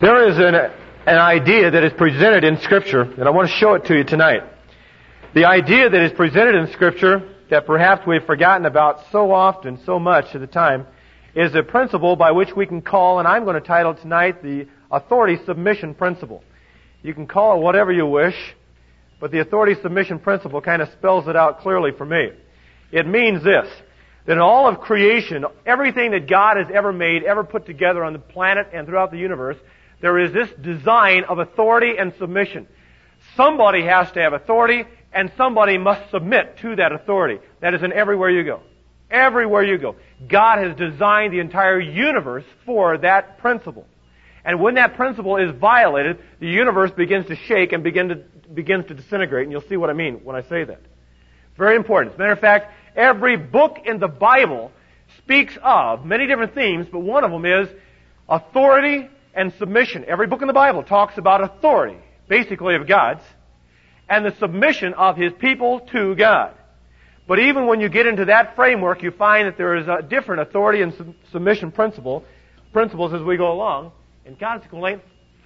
There is an idea that is presented in Scripture, and I want to show it to you tonight. The idea that is presented in Scripture that perhaps we've forgotten about so often, so much at the time, is a principle by which we can call, and I'm going to title tonight, the authority submission principle. You can call it whatever you wish, but the authority submission principle kind of spells it out clearly for me. It means this, that in all of creation, everything that God has ever made, ever put together on the planet and throughout the universe, there is this design of authority and submission. Somebody has to have authority, and somebody must submit to that authority. That is in everywhere you go. Everywhere you go. God has designed the entire universe for that principle. And when that principle is violated, the universe begins to shake and begins to disintegrate, and you'll see what I mean when I say that. Very important. As a matter of fact, every book in the Bible speaks of many different themes, but one of them is authority and submission. Every book in the Bible talks about authority, basically of God's, and the submission of His people to God. But even when you get into that framework, you find that there is a different authority and submission principles as we go along. And consequently,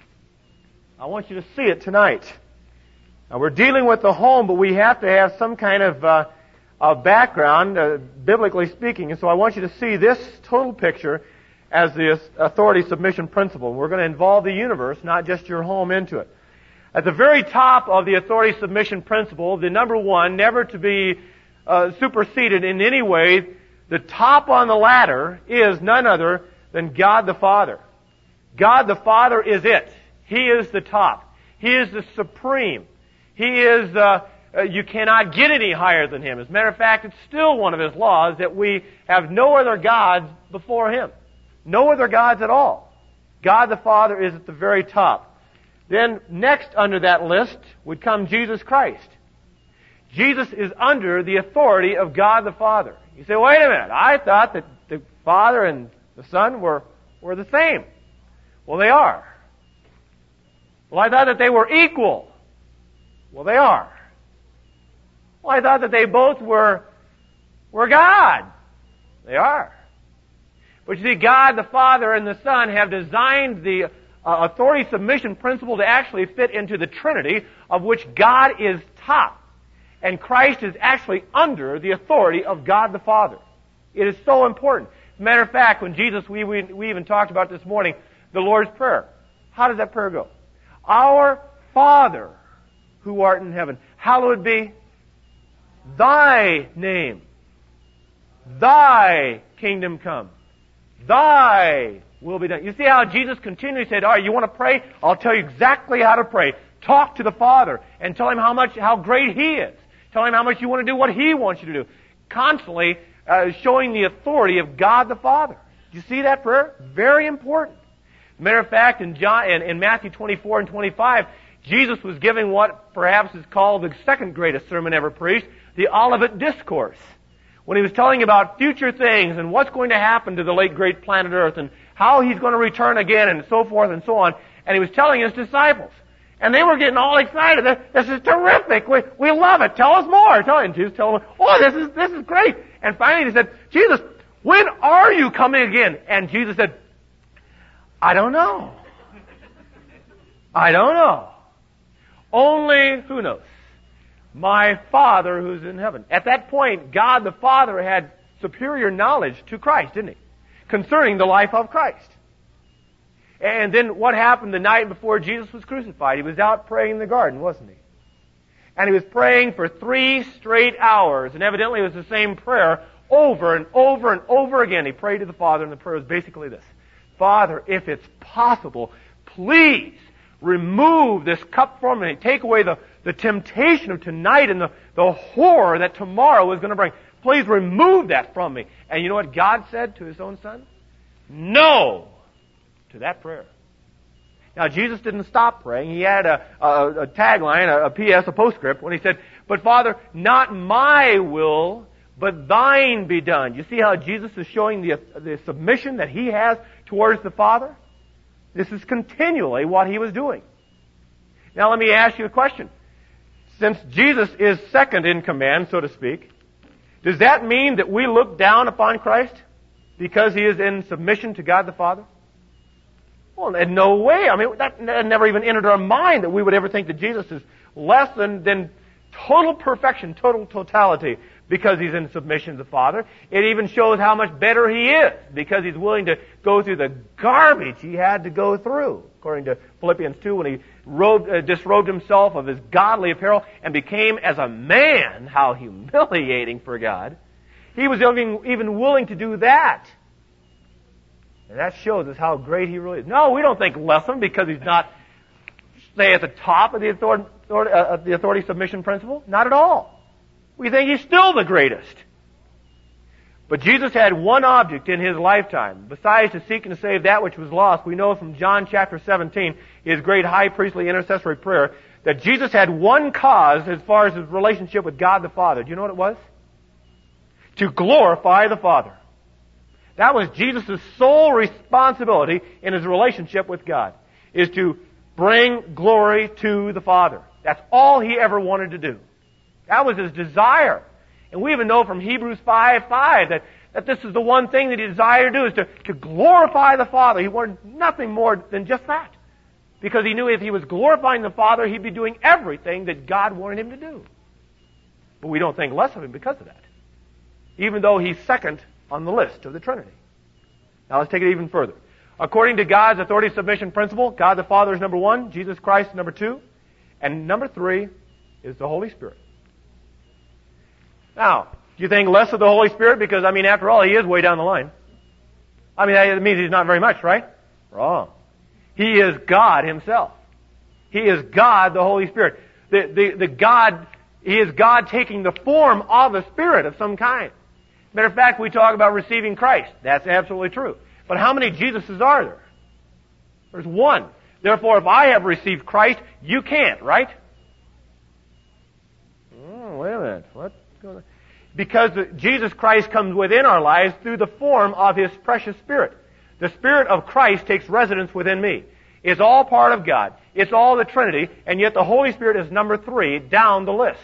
I want you to see it tonight. Now, we're dealing with the home, but we have to have some kind of background, biblically speaking. And so I want you to see this total picture as the authority submission principle. We're going to involve the universe, not just your home, into it. At the very top of the authority submission principle, the number one, never to be superseded in any way, the top on the ladder is none other than God the Father. God the Father is it. He is the top. He is the supreme. He is you cannot get any higher than Him. As a matter of fact, it's still one of His laws that we have no other gods before Him. No other gods at all. God the Father is at the very top. Then next under that list would come Jesus Christ. Jesus is under the authority of God the Father. You say, wait a minute, I thought that the Father and the Son were the same. Well, they are. Well, I thought that they were equal. Well, they are. Well, I thought that they both were God. They are. But you see, God the Father and the Son have designed the authority submission principle to actually fit into the Trinity, of which God is top. And Christ is actually under the authority of God the Father. It is so important. As a matter of fact, when Jesus, we even talked about this morning, the Lord's Prayer. How does that prayer go? Our Father, who art in heaven, hallowed be Thy name. Thy kingdom come. Thy will be done. You see how Jesus continually said, all right, you want to pray? I'll tell you exactly how to pray. Talk to the Father and tell Him how great He is. Tell Him how much you want to do what He wants you to do. Constantly showing the authority of God the Father. Do you see that prayer? Very important. As a matter of fact, in Matthew 24 and 25, Jesus was giving what perhaps is called the second greatest sermon ever preached, the Olivet Discourse. When He was telling about future things and what's going to happen to the late great planet Earth and how He's going to return again and so forth and so on. And He was telling His disciples. And they were getting all excited. This is terrific. We love it. Tell us more. And Jesus told them, oh, this is great. And finally He said, Jesus, when are you coming again? And Jesus said, I don't know. I don't know. Only, who knows? My Father who's in heaven. At that point, God the Father had superior knowledge to Christ, didn't He? Concerning the life of Christ. And then what happened the night before Jesus was crucified? He was out praying in the garden, wasn't He? And He was praying for 3 straight hours. And evidently it was the same prayer over and over and over again. He prayed to the Father, and the prayer was basically this. Father, if it's possible, please remove this cup from me. Take away the temptation of tonight and the horror that tomorrow is going to bring. Please remove that from me. And you know what God said to His own Son? No to that prayer. Now, Jesus didn't stop praying. He had a tagline, a PS, a postscript, when He said, but Father, not my will, but Thine be done. You see how Jesus is showing the submission that He has towards the Father? This is continually what He was doing. Now, let me ask you a question. Since Jesus is second in command, so to speak, does that mean that we look down upon Christ because He is in submission to God the Father? Well, in no way. I mean, that never even entered our mind that we would ever think that Jesus is less than total perfection, total totality, because He's in submission to the Father. It even shows how much better He is, because He's willing to go through the garbage He had to go through. According to Philippians 2, when He disrobed Himself of His godly apparel and became as a man, how humiliating for God. He was even willing to do that. And that shows us how great He really is. No, we don't think less of Him because He's not, say, at the top of the authority submission principle. Not at all. We think He's still the greatest. But Jesus had one object in His lifetime. Besides to seek and to save that which was lost, we know from John chapter 17, His great high priestly intercessory prayer, that Jesus had one cause as far as His relationship with God the Father. Do you know what it was? To glorify the Father. That was Jesus' sole responsibility in His relationship with God, is to bring glory to the Father. That's all He ever wanted to do. That was His desire. And we even know from Hebrews 5:5 that this is the one thing that He desired to do, is to glorify the Father. He wanted nothing more than just that. Because He knew if He was glorifying the Father, He'd be doing everything that God wanted Him to do. But we don't think less of Him because of that, even though He's second on the list of the Trinity. Now let's take it even further. According to God's authority submission principle, God the Father is number one, Jesus Christ number two, and number three is the Holy Spirit. Now, do you think less of the Holy Spirit? Because, I mean, after all, He is way down the line. I mean, that means He's not very much, right? Wrong. He is God Himself. He is God, the Holy Spirit. He is God taking the form of a Spirit of some kind. Matter of fact, we talk about receiving Christ. That's absolutely true. But how many Jesuses are there? There's one. Therefore, if I have received Christ, you can't, right? Oh, wait a minute. What's going on? Because Jesus Christ comes within our lives through the form of His precious Spirit. The Spirit of Christ takes residence within me. It's all part of God. It's all the Trinity, and yet the Holy Spirit is number 3 down the list.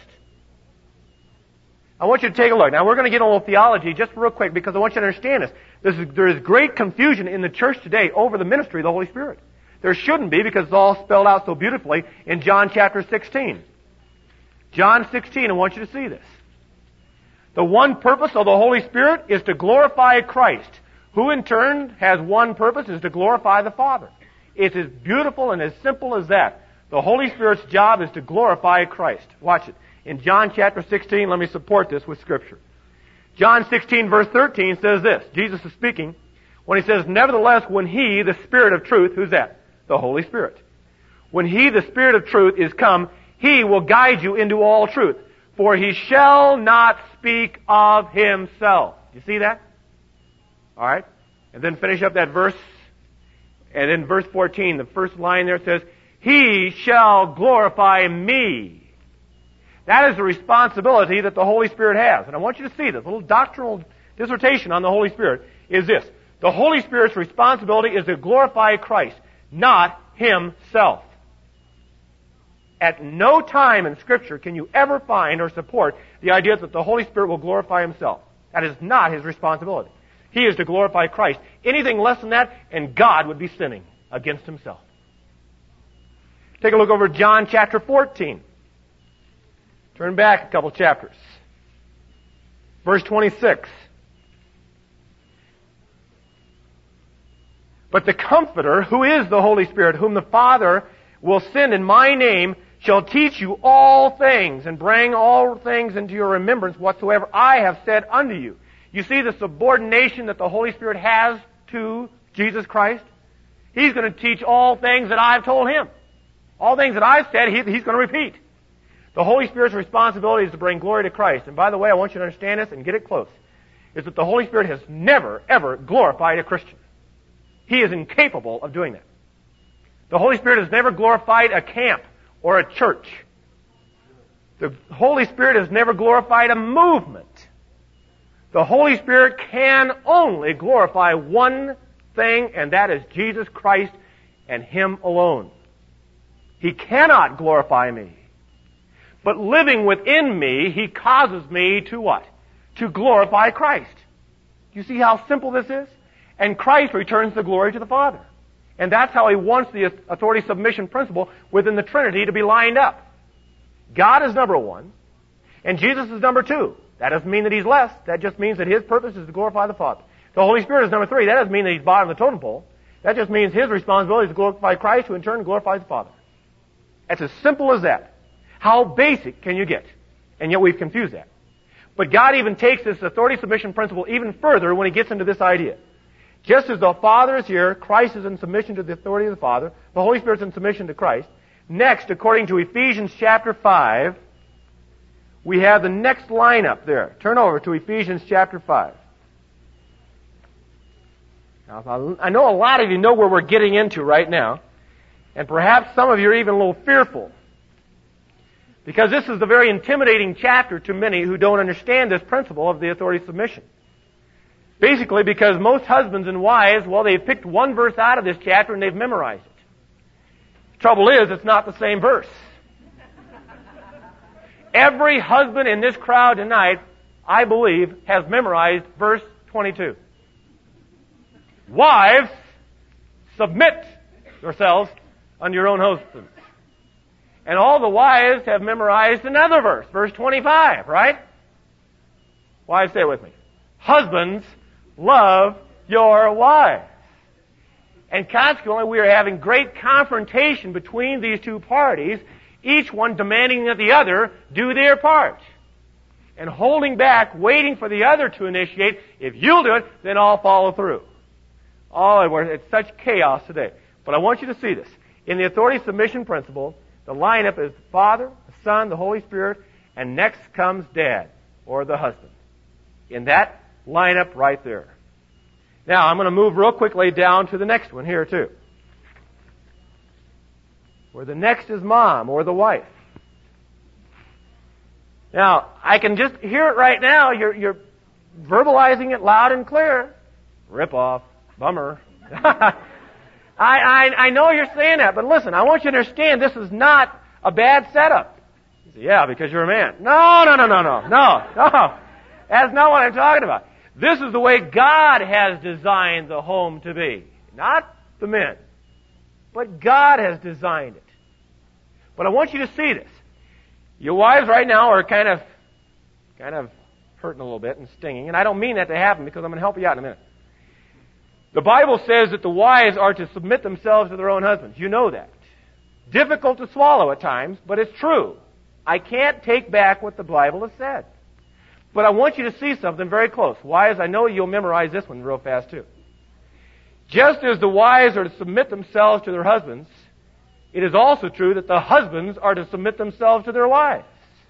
I want you to take a look. Now, we're going to get a little theology just real quick because I want you to understand this. There is great confusion in the church today over the ministry of the Holy Spirit. There shouldn't be because it's all spelled out so beautifully in John chapter 16. John 16, I want you to see this. The one purpose of the Holy Spirit is to glorify Christ, who in turn has one purpose, is to glorify the Father. It's as beautiful and as simple as that. The Holy Spirit's job is to glorify Christ. Watch it. In John chapter 16, let me support this with Scripture. John 16 verse 13 says this. Jesus is speaking when He says, nevertheless, when He, the Spirit of truth, who's that? The Holy Spirit. When He, the Spirit of truth, is come, He will guide you into all truth. For He shall not speak of Himself. You see that? Alright. And then finish up that verse. And in verse 14, the first line there says, He shall glorify me. That is the responsibility that the Holy Spirit has. And I want you to see this. A little doctrinal dissertation on the Holy Spirit is this. The Holy Spirit's responsibility is to glorify Christ, not Himself. At no time in Scripture can you ever find or support the idea that the Holy Spirit will glorify Himself. That is not His responsibility. He is to glorify Christ. Anything less than that, and God would be sinning against Himself. Take a look over John chapter 14. Turn back a couple chapters. Verse 26. But the Comforter, who is the Holy Spirit, whom the Father will send in my name, shall teach you all things, and bring all things into your remembrance whatsoever I have said unto you. You see the subordination that the Holy Spirit has to Jesus Christ? He's going to teach all things that I've told Him. All things that I've said, He's going to repeat. The Holy Spirit's responsibility is to bring glory to Christ. And by the way, I want you to understand this and get it close, is that the Holy Spirit has never, ever glorified a Christian. He is incapable of doing that. The Holy Spirit has never glorified a camp or a church. The Holy Spirit has never glorified a movement. The Holy Spirit can only glorify one thing, and that is Jesus Christ and Him alone. He cannot glorify me. But living within me, He causes me to what? To glorify Christ. Do you see how simple this is? And Christ returns the glory to the Father. And that's how he wants the authority submission principle within the Trinity to be lined up. God is number one, and Jesus is number two. That doesn't mean that he's less. That just means that his purpose is to glorify the Father. The Holy Spirit is number three. That doesn't mean that he's bottom of the totem pole. That just means his responsibility is to glorify Christ, who in turn glorifies the Father. That's as simple as that. How basic can you get? And yet we've confused that. But God even takes this authority submission principle even further when he gets into this idea. Just as the Father is here, Christ is in submission to the authority of the Father, the Holy Spirit is in submission to Christ. Next, according to Ephesians chapter 5, we have the next lineup there. Turn over to Ephesians chapter 5. Now, I know a lot of you know where we're getting into right now, and perhaps some of you are even a little fearful, because this is a very intimidating chapter to many who don't understand this principle of the authority submission. Basically because most husbands and wives, well, they've picked one verse out of this chapter and they've memorized it. The trouble is, it's not the same verse. Every husband in this crowd tonight, I believe, has memorized verse 22. Wives, submit yourselves unto your own husbands. And all the wives have memorized another verse, verse 25, right? Wives, say it with me. Husbands, love your wives. And consequently, we are having great confrontation between these two parties, each one demanding that the other do their part. And holding back, waiting for the other to initiate. If you'll do it, then I'll follow through. It's such chaos today. But I want you to see this. In the authority submission principle, the lineup is the Father, the Son, the Holy Spirit, and next comes Dad, or the husband. In that lineup right there. Now, I'm going to move real quickly down to the next one here, too. Where the next is Mom, or the wife. Now, I can just hear it right now. You're verbalizing it loud and clear. Rip off. Bummer. I know you're saying that, but listen, I want you to understand this is not a bad setup. You say, yeah, because you're a man. No. That's not what I'm talking about. This is the way God has designed the home to be. Not the men. But God has designed it. But I want you to see this. Your wives right now are kind of hurting a little bit and stinging, and I don't mean that to happen because I'm going to help you out in a minute. The Bible says that the wives are to submit themselves to their own husbands. You know that. Difficult to swallow at times, but it's true. I can't take back what the Bible has said. But I want you to see something very close. Wives, I know you'll memorize this one real fast too. Just as the wives are to submit themselves to their husbands, it is also true that the husbands are to submit themselves to their wives.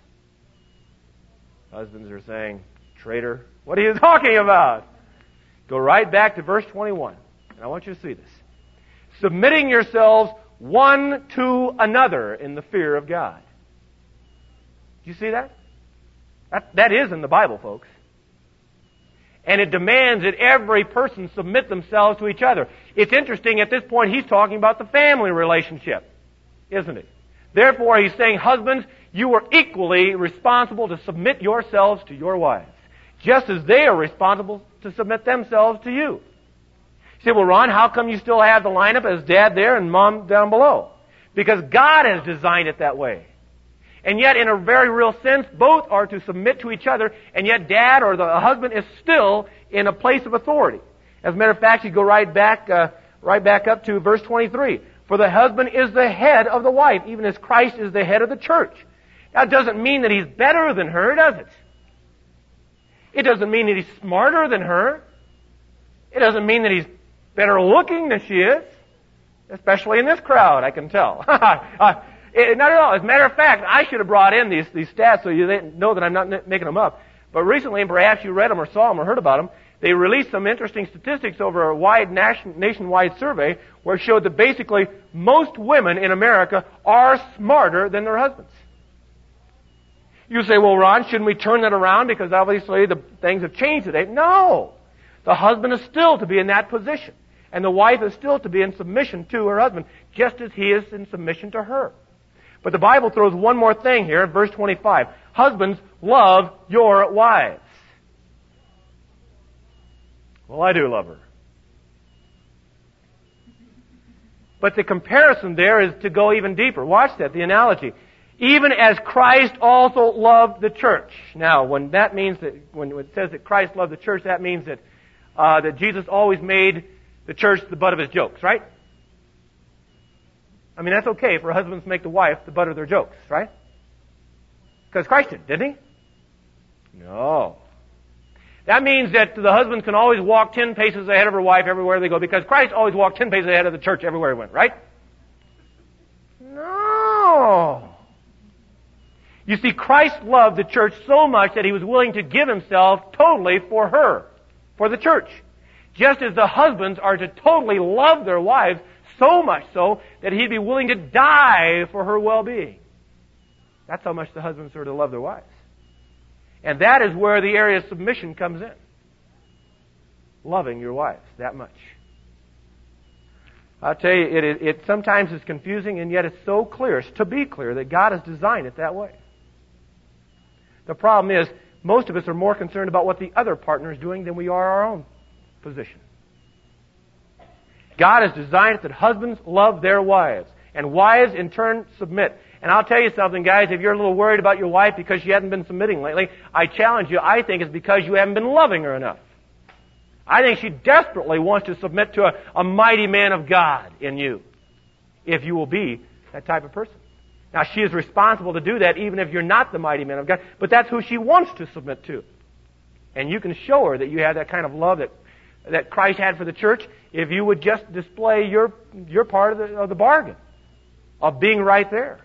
Husbands are saying, traitor, what are you talking about? Go right back to verse 21, and I want you to see this. Submitting yourselves one to another in the fear of God. Do you see that? That is in the Bible, folks. And it demands that every person submit themselves to each other. It's interesting, at this point, he's talking about the family relationship, isn't he? Therefore, he's saying, husbands, you are equally responsible to submit yourselves to your wives, just as they are responsible to submit themselves to you. You say, well, Ron, how come you still have the lineup as Dad there and Mom down below? Because God has designed it that way. And yet, in a very real sense, both are to submit to each other, and yet Dad or the husband is still in a place of authority. As a matter of fact, you go right back up to verse 23. For the husband is the head of the wife, even as Christ is the head of the church. That doesn't mean that he's better than her, does it? It doesn't mean that he's smarter than her. It doesn't mean that he's better looking than she is. Especially in this crowd, I can tell. Not at all. As a matter of fact, I should have brought in these stats so you know that I'm not making them up. But recently, and perhaps you read them or saw them or heard about them, they released some interesting statistics over a wide nationwide survey where it showed that basically most women in America are smarter than their husbands. You say, well, Ron, shouldn't we turn that around because obviously the things have changed today? No. The husband is still to be in that position. And the wife is still to be in submission to her husband, just as he is in submission to her. But the Bible throws one more thing here in verse 25. Husbands, love your wives. Well, I do love her. But the comparison there is to go even deeper. Watch that, the analogy. Even as Christ also loved the church. Now, when it says that Christ loved the church, that means that that Jesus always made the church the butt of his jokes, right? I mean, that's okay for husbands to make the wife the butt of their jokes, right? Because Christ did, didn't he? No. That means that the husband can always walk 10 paces ahead of her wife everywhere they go, because Christ always walked 10 paces ahead of the church everywhere he went, right? No. You see, Christ loved the church so much that he was willing to give himself totally for her, for the church. Just as the husbands are to totally love their wives, so much so that he'd be willing to die for her well-being. That's how much the husbands are to love their wives. And that is where the area of submission comes in. Loving your wives that much. I'll tell you, it sometimes is confusing, and yet it's so clear, it's to be clear, that God has designed it that way. The problem is, most of us are more concerned about what the other partner is doing than we are our own position. God has designed it that husbands love their wives, and wives in turn submit. And I'll tell you something, guys, if you're a little worried about your wife because she hasn't been submitting lately, I challenge you, I think it's because you haven't been loving her enough. I think she desperately wants to submit to a mighty man of God in you, if you will be that type of person. Now, she is responsible to do that even if you're not the mighty man of God, but that's who she wants to submit to. And you can show her that you have that kind of love that Christ had for the church if you would just display your part of the bargain, of being right there.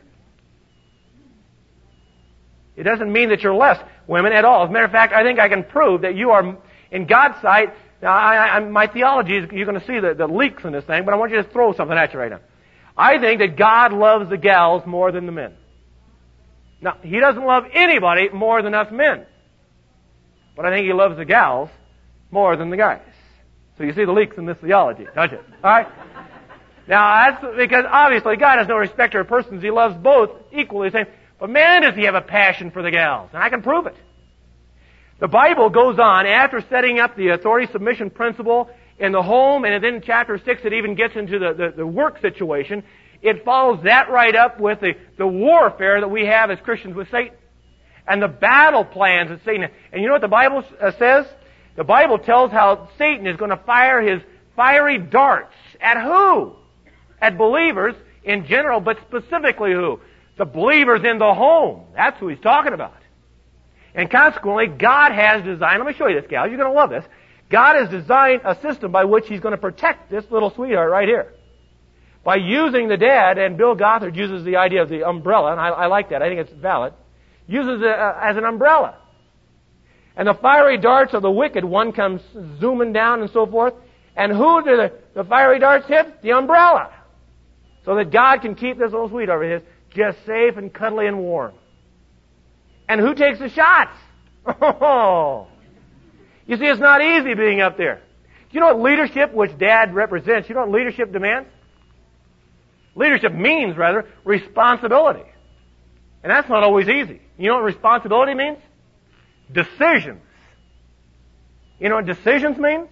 It doesn't mean that you're less women at all. As a matter of fact, I think I can prove that you are, in God's sight, now my theology is, you're going to see the leaks in this thing, but I want you to throw something at you right now. I think that God loves the gals more than the men. Now, He doesn't love anybody more than us men. But I think He loves the gals more than the guys. So you see the leaks in this theology, don't you? Alright? Now, that's because obviously God has no respecter of persons. He loves both equally the same. But man, does He have a passion for the gals. And I can prove it. The Bible goes on, after setting up the authority submission principle in the home, and then in chapter 6 it even gets into the work situation. It follows that right up with the warfare that we have as Christians with Satan. And the battle plans of Satan. And you know what the Bible says? The Bible tells how Satan is going to fire his fiery darts at who? At believers in general, but specifically who? The believers in the home. That's who he's talking about. And consequently, God has designed, let me show you this, gals, you're going to love this. God has designed a system by which He's going to protect this little sweetheart right here. By using the dad, and Bill Gothard uses the idea of the umbrella, and I like that, I think it's valid, uses it as an umbrella. And the fiery darts of the wicked one comes zooming down and so forth. And who do the fiery darts hit? The umbrella. So that God can keep this little sweetheart of his just safe and cuddly and warm. And who takes the shots? Oh! You see, it's not easy being up there. Do you know what leadership, which Dad represents, you know what leadership demands? Leadership means, rather, responsibility. And that's not always easy. You know what responsibility means? Decisions. You know what decisions means?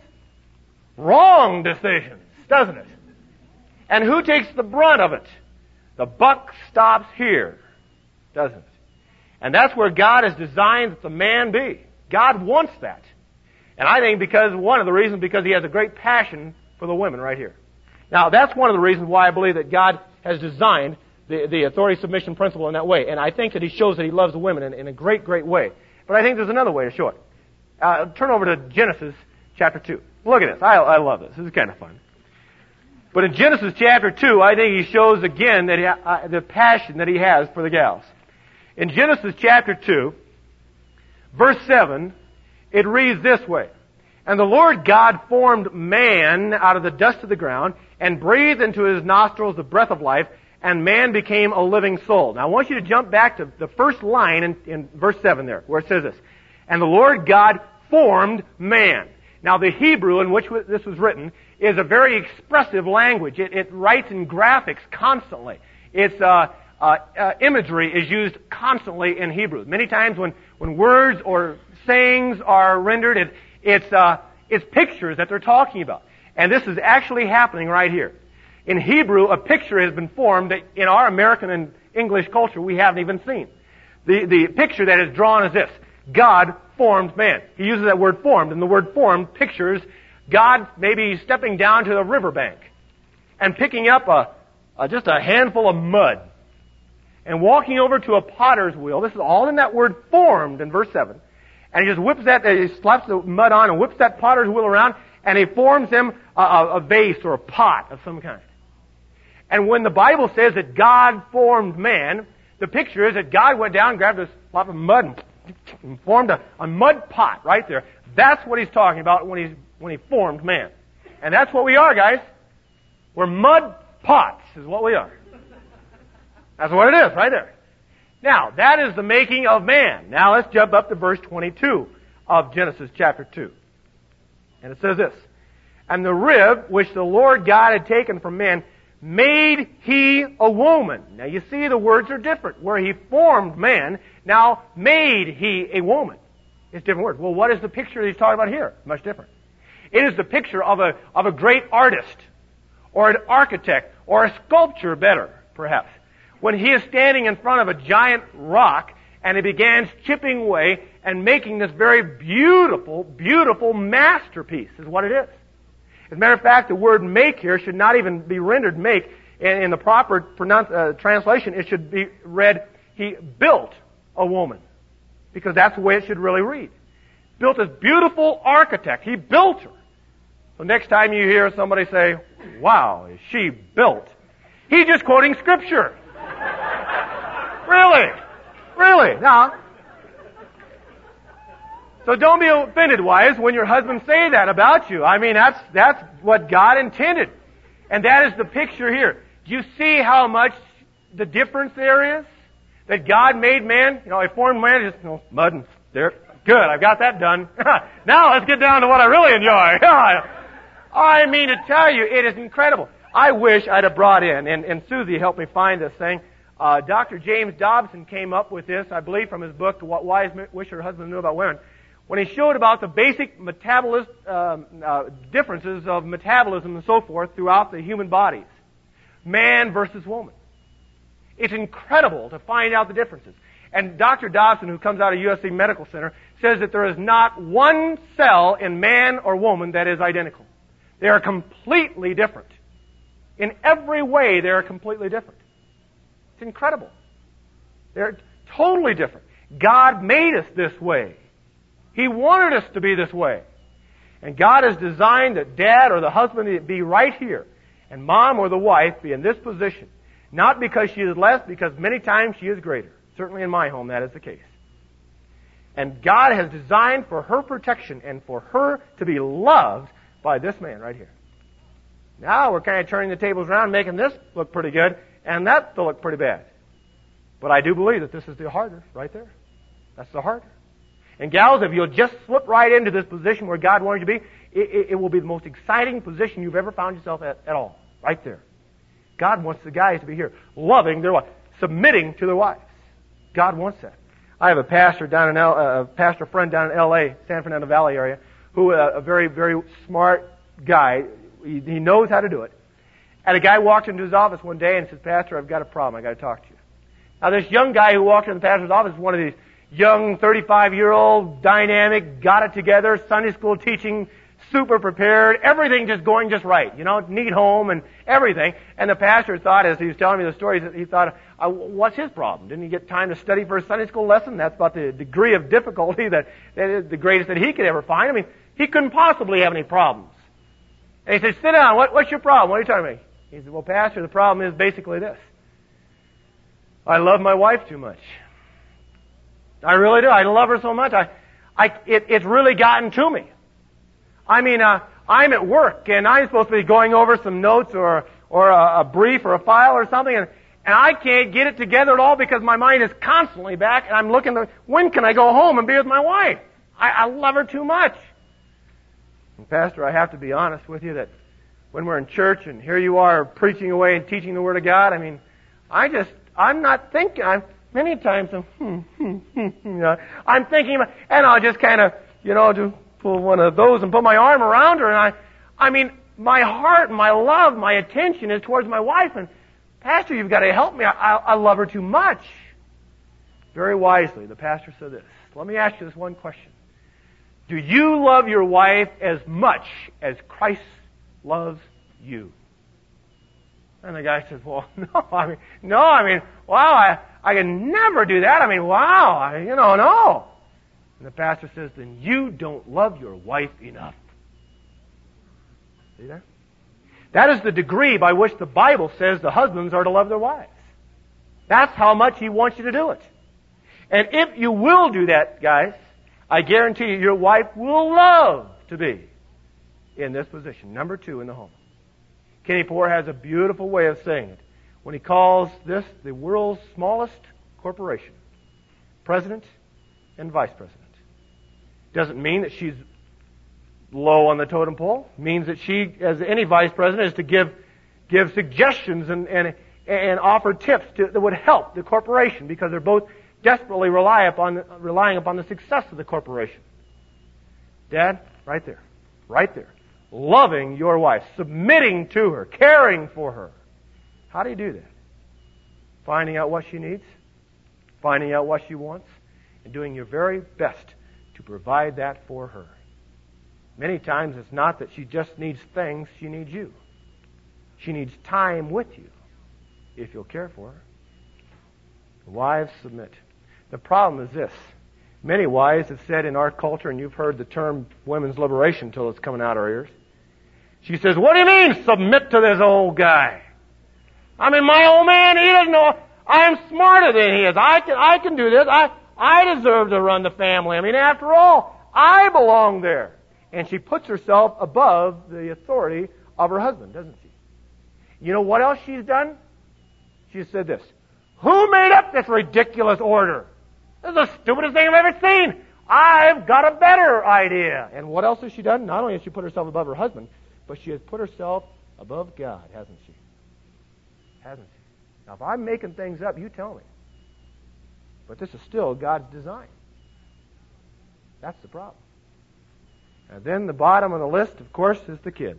Wrong decisions, doesn't it? And who takes the brunt of it? The buck stops here, doesn't it? And that's where God has designed that the man be. God wants that. And I think one of the reasons, because He has a great passion for the women right here. Now, that's one of the reasons why I believe that God has designed the authority submission principle in that way. And I think that He shows that He loves the women in a great, great way. But I think there's another way to show it. Turn over to Genesis chapter 2. Look at this. I love this. This is kind of fun. But in Genesis chapter 2, I think He shows again that the passion that He has for the gals. In Genesis chapter 2, verse 7, it reads this way. And the Lord God formed man out of the dust of the ground and breathed into his nostrils the breath of life, and man became a living soul. Now I want you to jump back to the first line in verse 7 there, where it says this. And the Lord God formed man. Now the Hebrew in which this was written is a very expressive language. It writes in graphics constantly. Its imagery is used constantly in Hebrew. Many times when words or sayings are rendered, it's pictures that they're talking about. And this is actually happening right here. In Hebrew, a picture has been formed that in our American and English culture we haven't even seen. The picture that is drawn is this: God formed man. He uses that word formed, and the word formed pictures God maybe stepping down to the riverbank and picking up just a handful of mud and walking over to a potter's wheel. This is all in that word formed in verse 7. And he just whips that, he slaps the mud on and whips that potter's wheel around, and he forms him a vase or a pot of some kind. And when the Bible says that God formed man, the picture is that God went down, grabbed a slop of mud, and formed a mud pot right there. That's what he's talking about when he formed man. And that's what we are, guys. We're mud pots is what we are. That's what it is right there. Now, that is the making of man. Now let's jump up to verse 22 of Genesis chapter 2. And it says this: "And the rib which the Lord God had taken from man made he a woman." Now you see the words are different. Where he formed man, now made he a woman. It's different words. Well, what is the picture that he's talking about here? Much different. It is the picture of a great artist, or an architect, or a sculptor better, perhaps. When he is standing in front of a giant rock and he begins chipping away and making this very beautiful, beautiful masterpiece is what it is. As a matter of fact, the word make here should not even be rendered make. In the proper translation, it should be read, he built a woman. Because that's the way it should really read. Built this beautiful architect. He built her. So next time you hear somebody say, "Wow, is she built?" he's just quoting Scripture. Really. Now, so don't be offended, wives, when your husbands say that about you. I mean, that's what God intended. And that is the picture here. Do you see how much the difference there is? That God made man, he formed man, just mud and there. Good, I've got that done. Now let's get down to what I really enjoy. I mean to tell you, it is incredible. I wish I'd have brought in, and Susie helped me find this thing. Dr. James Dobson came up with this, I believe, from his book, What Wives Wish Her Husbands Knew About Women, when he showed about the basic differences of metabolism and so forth throughout the human bodies. Man versus woman. It's incredible to find out the differences. And Dr. Dobson, who comes out of USC Medical Center, says that there is not one cell in man or woman that is identical. They are completely different. In every way, they are completely different. It's incredible. They're totally different. God made us this way. He wanted us to be this way. And God has designed that dad or the husband be right here, and mom or the wife be in this position. Not because she is less, because many times she is greater. Certainly in my home that is the case. And God has designed for her protection and for her to be loved by this man right here. Now we're kind of turning the tables around, making this look pretty good, and that to look pretty bad. But I do believe that this is the harder right there. That's the harder. And gals, if you'll just slip right into this position where God wanted you to be, it will be the most exciting position you've ever found yourself at all. Right there. God wants the guys to be here, loving their wife, submitting to their wives. God wants that. I have a pastor pastor friend down in L.A., San Fernando Valley area, who a very, very smart guy. He knows how to do it. And a guy walked into his office one day and said, "Pastor, I've got a problem. I've got to talk to you." Now, this young guy who walked into the pastor's office is one of these young 35-year-old, dynamic, got it together, Sunday school teaching, super prepared, everything just going just right, neat home and everything. And the pastor thought, as he was telling me the stories, he thought, what's his problem? Didn't he get time to study for a Sunday school lesson? That's about the degree of difficulty that is the greatest that he could ever find. I mean, he couldn't possibly have any problems. And he said, "Sit down. What's your problem? What are you talking about?" He said, "Well, Pastor, the problem is basically this. I love my wife too much. I really do. I love her so much. It's really gotten to me. I mean, I'm at work and I'm supposed to be going over some notes or a brief or a file or something, and I can't get it together at all because my mind is constantly back, and I'm looking when can I go home and be with my wife? I love her too much." And Pastor, I have to be honest with you that when we're in church and here you are preaching away and teaching the Word of God, I mean, I'm not thinking. Many times I'm thinking, and I'll just kind of, just pull one of those and put my arm around her, and I mean, my heart, my love, my attention is towards my wife. And Pastor, you've got to help me. I love her too much. Very wisely, the pastor said this. Let me ask you this one question. Do you love your wife as much as Christ loves you? And the guy says, well, no. Wow, I can never do that. Wow, no. And the pastor says, then you don't love your wife enough. See that? That is the degree by which the Bible says the husbands are to love their wives. That's how much He wants you to do it. And if you will do that, guys, I guarantee you your wife will love to be in this position. Number 2 in the home. Kenny Poor has a beautiful way of saying it when he calls this the world's smallest corporation. President and vice president. Doesn't mean that she's low on the totem pole. It means that she, as any vice president, is to give suggestions and offer tips that would help the corporation because they're both desperately relying upon the success of the corporation. Dad, right there. Loving your wife, submitting to her, caring for her. How do you do that? Finding out what she needs, finding out what she wants, and doing your very best to provide that for her. Many times it's not that she just needs things, she needs you. She needs time with you, if you'll care for her. Wives, submit. The problem is this. Many wives have said in our culture, and you've heard the term women's liberation until it's coming out our ears. She says, what do you mean, submit to this old guy? My old man, he doesn't know. I'm smarter than he is. I can do this. I deserve to run the family. After all, I belong there. And she puts herself above the authority of her husband, doesn't she? You know what else she's done? She said this. Who made up this ridiculous order? This is the stupidest thing I've ever seen. I've got a better idea. And what else has she done? Not only has she put herself above her husband, but she has put herself above God, hasn't she? Hasn't she? Now, if I'm making things up, you tell me. But this is still God's design. That's the problem. And then the bottom of the list, of course, is the kid.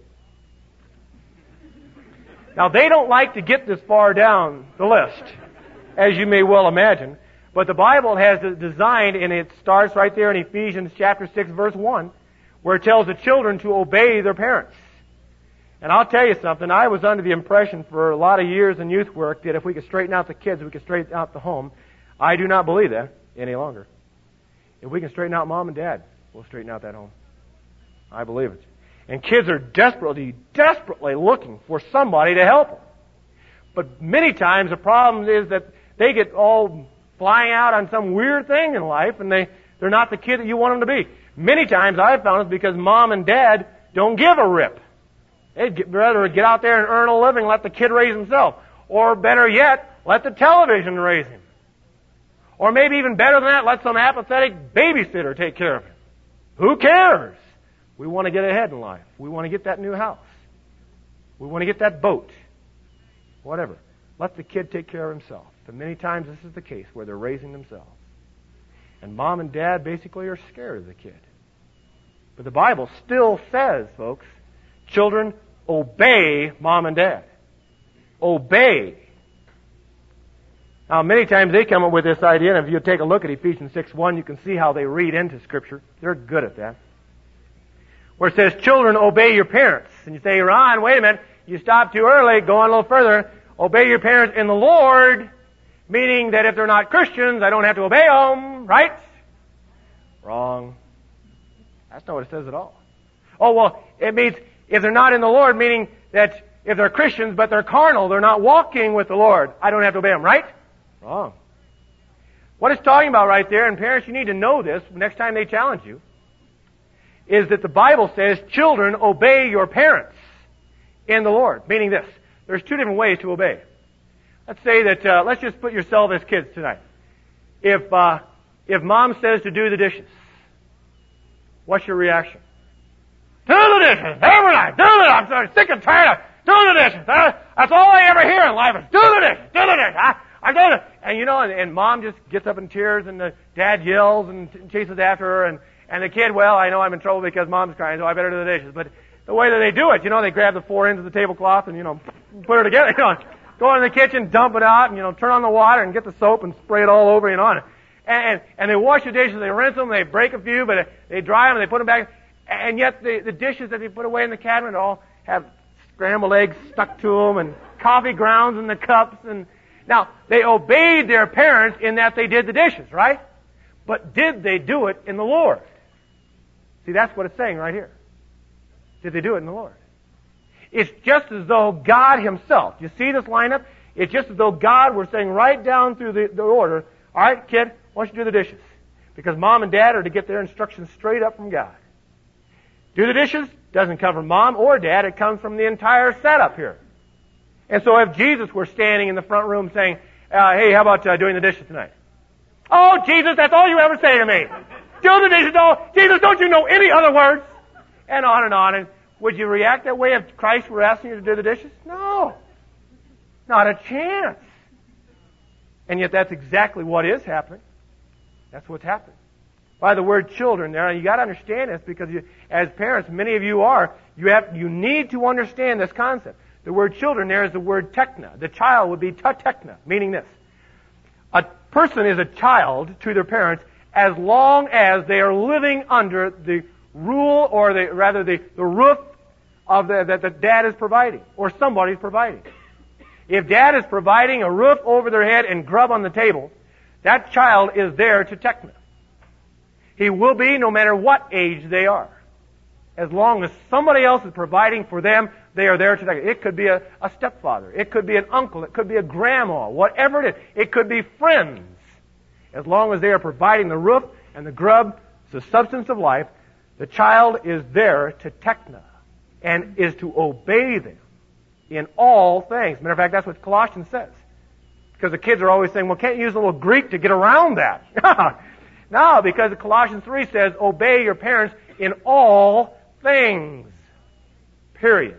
Now, they don't like to get this far down the list, as you may well imagine. But the Bible has it designed, and it starts right there in Ephesians chapter 6, verse 1, where it tells the children to obey their parents. And I'll tell you something, I was under the impression for a lot of years in youth work that if we could straighten out the kids, we could straighten out the home. I do not believe that any longer. If we can straighten out mom and dad, we'll straighten out that home. I believe it. And kids are desperately looking for somebody to help them. But many times the problem is that they get all flying out on some weird thing in life, and they're not the kid that you want them to be. Many times I've found it's because mom and dad don't give a rip. They'd rather get out there and earn a living, let the kid raise himself. Or better yet, let the television raise him. Or maybe even better than that, let some apathetic babysitter take care of him. Who cares? We want to get ahead in life. We want to get that new house. We want to get that boat. Whatever. Let the kid take care of himself. And many times this is the case where they're raising themselves. And mom and dad basically are scared of the kid. But the Bible still says, folks, children, obey mom and dad. Obey. Now, many times they come up with this idea, and if you take a look at Ephesians 6:1, you can see how they read into Scripture. They're good at that. Where it says, children, obey your parents. And you say, Ron, wait a minute, you stopped too early, go on a little further. Obey your parents in the Lord, meaning that if they're not Christians, I don't have to obey them, right? Wrong. That's not what it says at all. Oh, well, it means if they're not in the Lord, meaning that if they're Christians but they're carnal, they're not walking with the Lord, I don't have to obey them, right? Wrong. What it's talking about right there, and parents, you need to know this next time they challenge you, is that the Bible says, children, obey your parents in the Lord. Meaning this, there's two different ways to obey. Let's say that, let's just put yourself as kids tonight. If mom says to do the dishes, what's your reaction? Do the dishes every night. Do the dishes. I'm so sick and tired of do the dishes. That's all I ever hear in life is do the dishes. Do the dishes. I do it. And you know, and mom just gets up in tears, and the dad yells and chases after her, and the kid, well, I know I'm in trouble because mom's crying, so I better do the dishes. But the way that they do it. They grab the four ends of the tablecloth and, put it together. Go in the kitchen, dump it out, and, turn on the water and get the soap and spray it all over, And they wash the dishes, they rinse them, they break a few, but they dry them and they put them back. And yet the dishes that they put away in the cabinet all have scrambled eggs stuck to them and coffee grounds in the cups. And now, they obeyed their parents in that they did the dishes, right? But did they do it in the Lord? See, that's what it's saying right here. Did they do it in the Lord? It's just as though God Himself, you see this lineup? It's just as though God were saying right down through the order, all right, kid, why don't you do the dishes? Because mom and dad are to get their instructions straight up from God. Do the dishes doesn't come from mom or dad, it comes from the entire setup here. And so if Jesus were standing in the front room saying, hey, how about doing the dishes tonight? Oh, Jesus, that's all you ever say to me. Do the dishes, Jesus, don't you know any other words? And on and on. And would you react that way if Christ were asking you to do the dishes? No. Not a chance. And yet that's exactly what is happening. That's what's happening. By the word children there, you got to understand this because as parents, many of you are, you need to understand this concept. The word children there is the word tekna. The child would be ta tekna, meaning this. A person is a child to their parents as long as they are living under the rule or the roof of that dad is providing or somebody's providing. If dad is providing a roof over their head and grub on the table, that child is there to tekna. He will be no matter what age they are. As long as somebody else is providing for them, they are there to tekna. It could be a stepfather. It could be an uncle. It could be a grandma. Whatever it is. It could be friends. As long as they are providing the roof and the grub, the substance of life, the child is there to tekna and is to obey them in all things. Matter of fact, that's what Colossians says. Because the kids are always saying, well, can't you use a little Greek to get around that? No, because Colossians 3 says, obey your parents in all things. Period.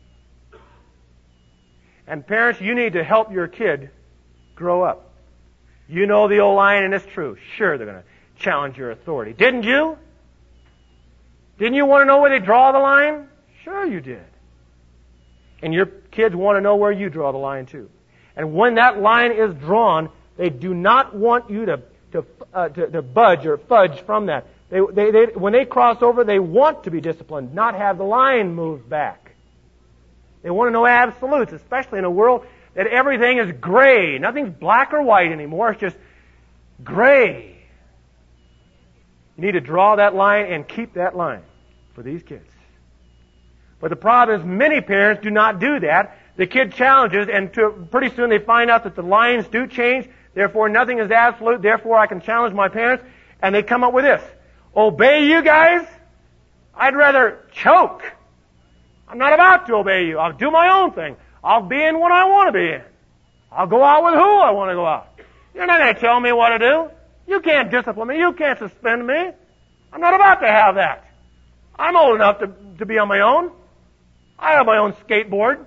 And parents, you need to help your kid grow up. You know the old line, and it's true. Sure, they're going to challenge your authority. Didn't you? Didn't you want to know where they draw the line? Sure you did. And your kids want to know where you draw the line too. And when that line is drawn, they do not want you to budge or fudge from that. When they cross over, they want to be disciplined, not have the line moved back. They want to know absolutes, especially in a world that everything is gray. Nothing's black or white anymore. It's just gray. You need to draw that line and keep that line for these kids. But the problem is many parents do not do that. The kid challenges, and pretty soon they find out that the lines do change. Therefore, nothing is absolute. Therefore, I can challenge my parents. And they come up with this. Obey you guys? I'd rather choke. I'm not about to obey you. I'll do my own thing. I'll be in what I want to be in. I'll go out with who I want to go out. You're not going to tell me what to do. You can't discipline me. You can't suspend me. I'm not about to have that. I'm old enough to be on my own. I have my own skateboard.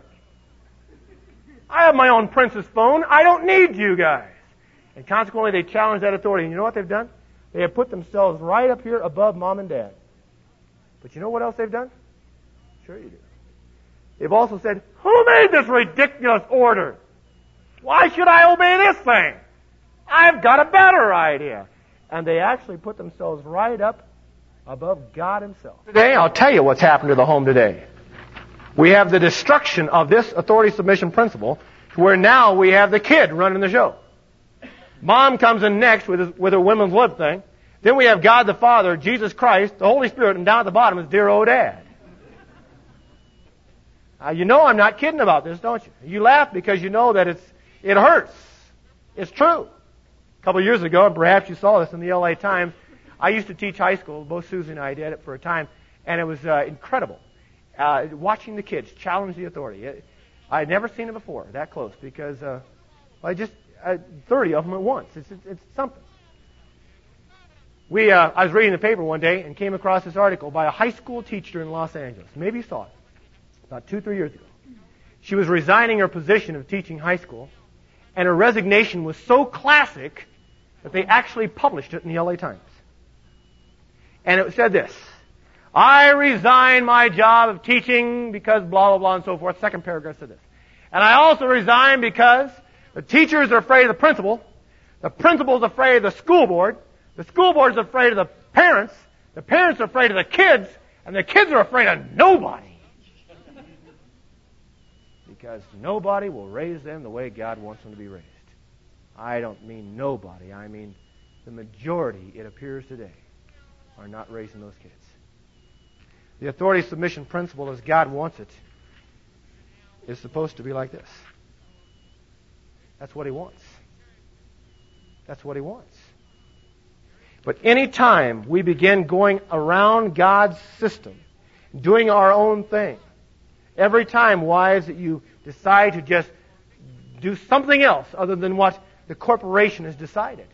I have my own Princess phone. I don't need you guys. And consequently, they challenge that authority. And you know what they've done? They have put themselves right up here above mom and dad. But you know what else they've done? Sure you do. They've also said, who made this ridiculous order? Why should I obey this thing? I've got a better idea. And they actually put themselves right up above God Himself. Today, I'll tell you what's happened to the home today. We have the destruction of this authority submission principle, where now we have the kid running the show. Mom comes in next with her women's lib thing. Then we have God the Father, Jesus Christ, the Holy Spirit, and down at the bottom is dear old Dad. You know I'm not kidding about this, don't you? You laugh because you know that it hurts. It's true. A couple of years ago, and perhaps you saw this in the LA Times, I used to teach high school. Both Susie and I did it for a time, and it was incredible. Watching the kids challenge the authority. I'd never seen it before, that close, because 30 of them at once. It's something. I was reading the paper one day and came across this article by a high school teacher in Los Angeles. Maybe you saw it. About 2-3 years ago. She was resigning her position of teaching high school, and her resignation was so classic that they actually published it in the LA Times. And it said this: I resign my job of teaching because blah, blah, blah, and so forth. Second paragraph said this. And I also resign because the teachers are afraid of the principal is afraid of the school board is afraid of the parents are afraid of the kids, and the kids are afraid of nobody. Because nobody will raise them the way God wants them to be raised. I don't mean nobody, I mean the majority, it appears today, are not raising those kids. The authority submission principle, as God wants it, is supposed to be like this. That's what He wants. That's what He wants. But any time we begin going around God's system, doing our own thing, every time, wives, that you decide to just do something else other than what the corporation has decided,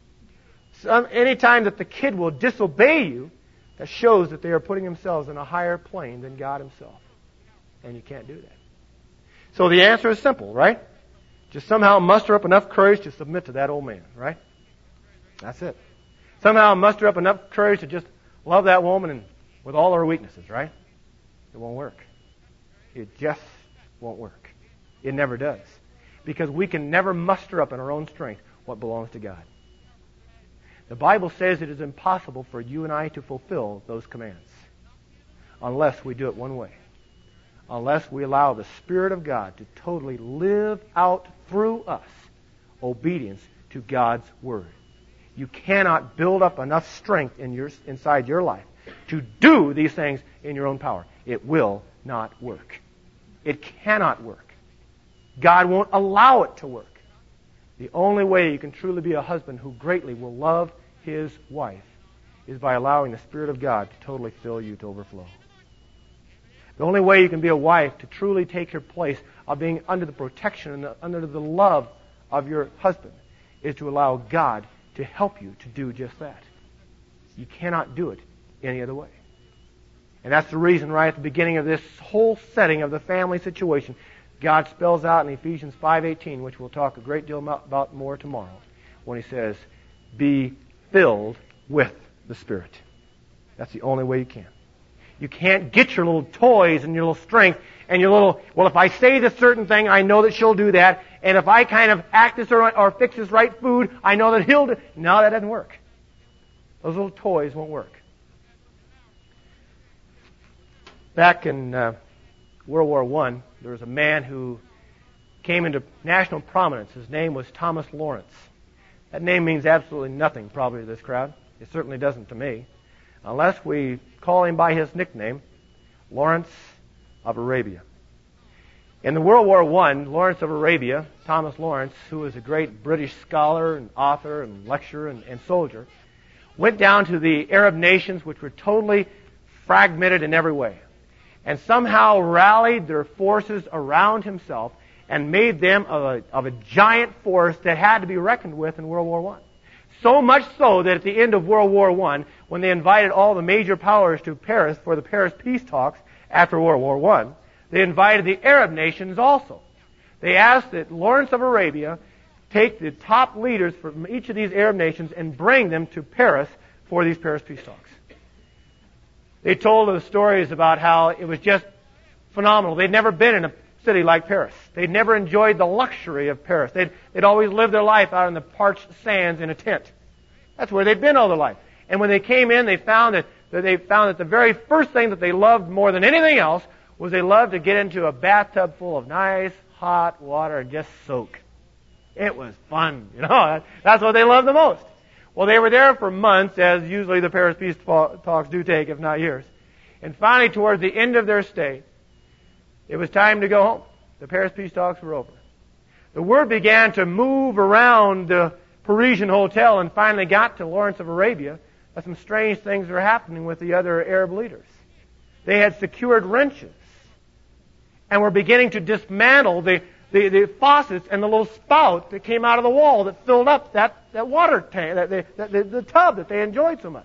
any time that the kid will disobey you, that shows that they are putting themselves in a higher plane than God Himself. And you can't do that. So the answer is simple, right? Just somehow muster up enough courage to submit to that old man, right? That's it. Somehow muster up enough courage to just love that woman and with all her weaknesses, right? It won't work. It just won't work. It never does. Because we can never muster up in our own strength what belongs to God. The Bible says it is impossible for you and I to fulfill those commands unless we do it one way. Unless we allow the Spirit of God to totally live out through us obedience to God's Word. You cannot build up enough strength inside your life to do these things in your own power. It will not work. It cannot work. God won't allow it to work. The only way you can truly be a husband who greatly will love his wife is by allowing the Spirit of God to totally fill you to overflow. The only way you can be a wife to truly take your place of being under the protection and under the love of your husband is to allow God to help you to do just that. You cannot do it any other way. And that's the reason right at the beginning of this whole setting of the family situation, God spells out in Ephesians 5:18, which we'll talk a great deal about more tomorrow, when He says, be filled with the Spirit. That's the only way you can. You can't get your little toys and your little strength and your little, well, if I say this certain thing, I know that she'll do that. And if I kind of act this or fix this right food, I know that he'll do. No, that doesn't work. Those little toys won't work. Back in World War I, there was a man who came into national prominence. His name was Thomas Lawrence. That name means absolutely nothing probably to this crowd. It certainly doesn't to me. Unless we call him by his nickname, Lawrence of Arabia. In the World War I, Lawrence of Arabia, Thomas Lawrence, who was a great British scholar and author and lecturer and soldier, went down to the Arab nations, which were totally fragmented in every way, and somehow rallied their forces around himself and made them of a giant force that had to be reckoned with in World War I. So much so that at the end of World War I, when they invited all the major powers to Paris for the Paris peace talks after World War I, they invited the Arab nations also. They asked that Lawrence of Arabia take the top leaders from each of these Arab nations and bring them to Paris for these Paris peace talks. They told the stories about how it was just phenomenal. They'd never been in a city like Paris. They'd never enjoyed the luxury of Paris. They'd always lived their life out in the parched sands in a tent. That's where they'd been all their life. And when they came in, they found that the very first thing that they loved more than anything else was they loved to get into a bathtub full of nice, hot water and just soak. It was fun, you know. That's what they loved the most. Well, they were there for months, as usually the Paris peace talks do take, if not years. And finally, towards the end of their stay, it was time to go home. The Paris peace talks were over. The word began to move around the Parisian hotel and finally got to Lawrence of Arabia that some strange things were happening with the other Arab leaders. They had secured wrenches and were beginning to dismantle the faucets and the little spout that came out of the wall that filled up that water tank, the tub that they enjoyed so much.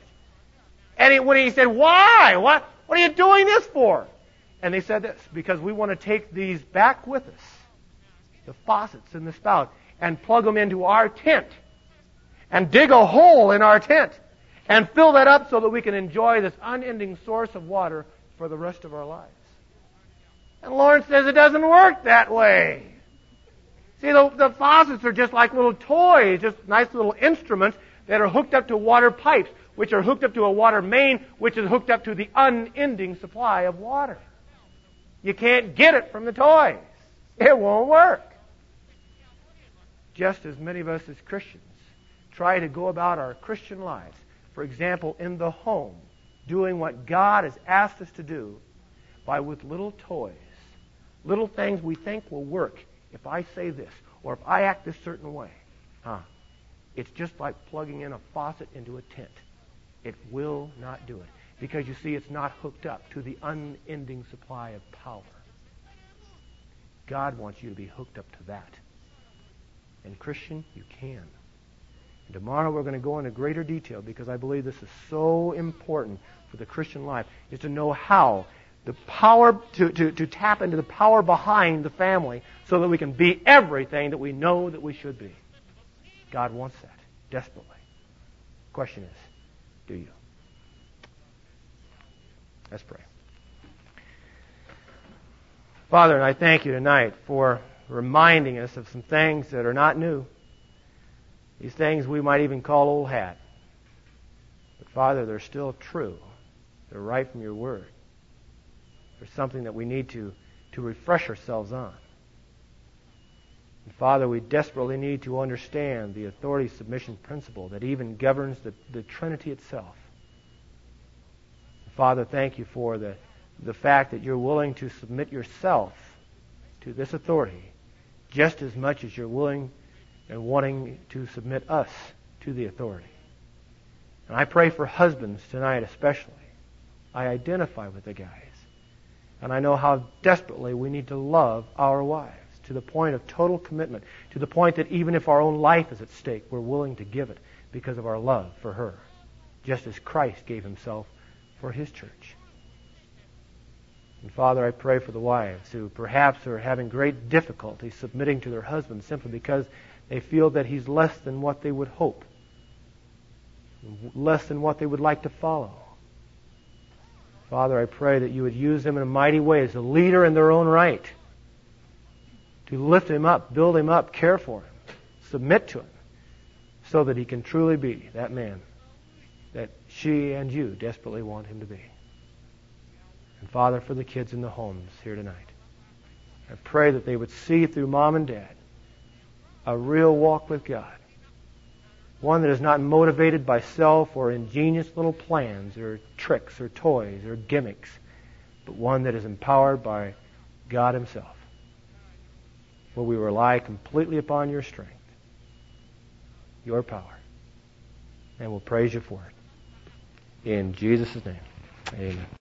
And when he said, why? What are you doing this for? And they said this, because we want to take these back with us, the faucets and the spout, and plug them into our tent, and dig a hole in our tent, and fill that up so that we can enjoy this unending source of water for the rest of our lives. And Lawrence says it doesn't work that way. See, the faucets are just like little toys, just nice little instruments that are hooked up to water pipes, which are hooked up to a water main, which is hooked up to the unending supply of water. You can't get it from the toys. It won't work. Just as many of us as Christians try to go about our Christian lives, for example, in the home, doing what God has asked us to do with little toys, little things we think will work if I say this, or if I act this certain way. It's just like plugging in a faucet into a tent. It will not do it. Because you see, it's not hooked up to the unending supply of power. God wants you to be hooked up to that. And Christian, you can. And tomorrow we're going to go into greater detail because I believe this is so important for the Christian life, is to know how the power, to tap into the power behind the family so that we can be everything that we know that we should be. God wants that desperately. The question is, do you? Let's pray. Father, and I thank you tonight for reminding us of some things that are not new. These things we might even call old hat. But Father, they're still true. They're right from your word. They're something that we need to refresh ourselves on. And Father, we desperately need to understand the authority submission principle that even governs the Trinity itself. Father, thank you for the fact that you're willing to submit yourself to this authority just as much as you're willing and wanting to submit us to the authority. And I pray for husbands tonight especially. I identify with the guys. And I know how desperately we need to love our wives to the point of total commitment, to the point that even if our own life is at stake, we're willing to give it because of our love for her, just as Christ gave himself for his church. And Father, I pray for the wives who perhaps are having great difficulty submitting to their husbands simply because they feel that he's less than what they would hope, less than what they would like to follow. Father, I pray that you would use them in a mighty way as a leader in their own right, to lift him up, build him up, care for him, submit to him, so that he can truly be that man that she and you desperately want him to be. And Father, for the kids in the homes here tonight, I pray that they would see through mom and dad a real walk with God. One that is not motivated by self or ingenious little plans or tricks or toys or gimmicks, but one that is empowered by God himself, where we rely completely upon your strength, your power, and we'll praise you for it. In Jesus' name, amen.